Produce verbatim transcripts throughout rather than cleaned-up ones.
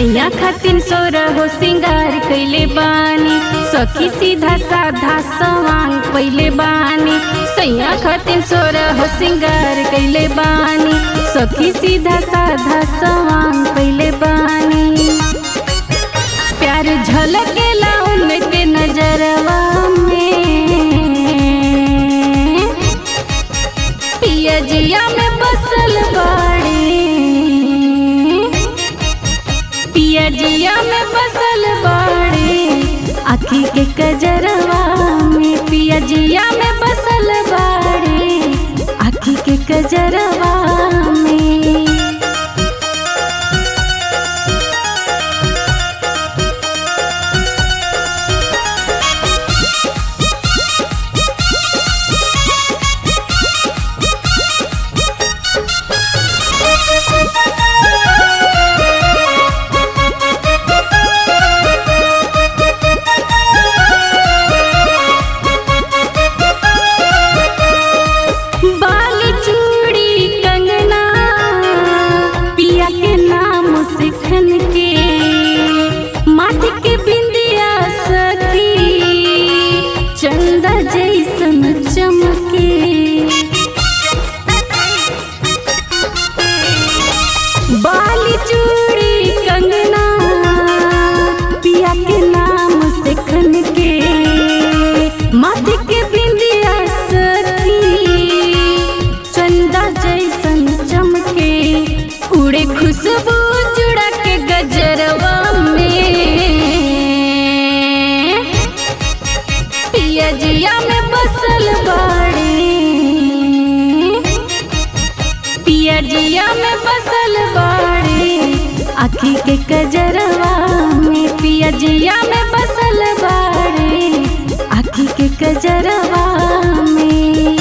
सैया खातिन सोरा हो सिंगार कैले बानी, सखी सीधा साधा सवांग पहले बानी। सैया खातिन सोरा हो सिंगार कैले बानी, सखी सीधा साधा सवांग पहले बानी। प्यार झलकेला उनके नजरवा में, पिया जिया में बसल बाड़ी, पिया जिया में बसल बाड़ी। आखी के कजरवा में पिया जिया में बसल बाड़ी, आखी के कजरवा में। जैसन चमके बाली चूड़ी कंगना, पिया के नाम से खन के। माथे के बिंदिया सखी चंदा जैसन चमके, उड़े खुशबू जुड़ा के गजरवा में। पिया जिया में बसल बाड़ी, पिया जिया में बसल बाड़ी। आखी के कजरवा में पिया जिया में बसल बाड़ी, आखी के कजरवा में।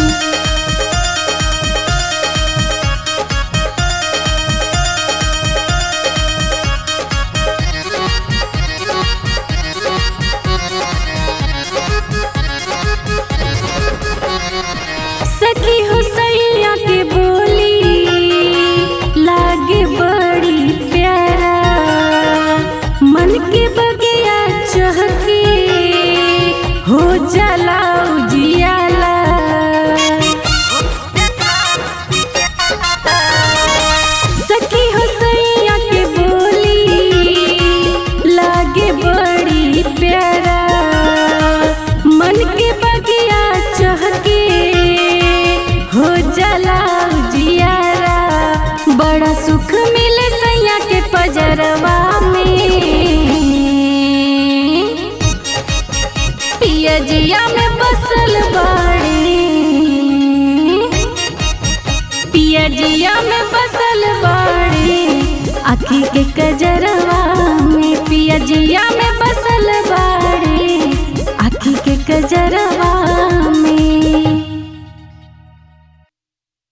सखी हो सैया के बोली लागे बड़ी प्यारा, मन के बगिया चहके हो जाला उजियाला। सखी हो सैया के बोली लागे बड़ी प्यारा, मन के बगिया चहके हो जाला उजियारा। बड़ा सुख मिले सैया के पजरवा में, पिया जिया में बसल बाड़ी, पिया जिया में बसल बाड़ी। आखी के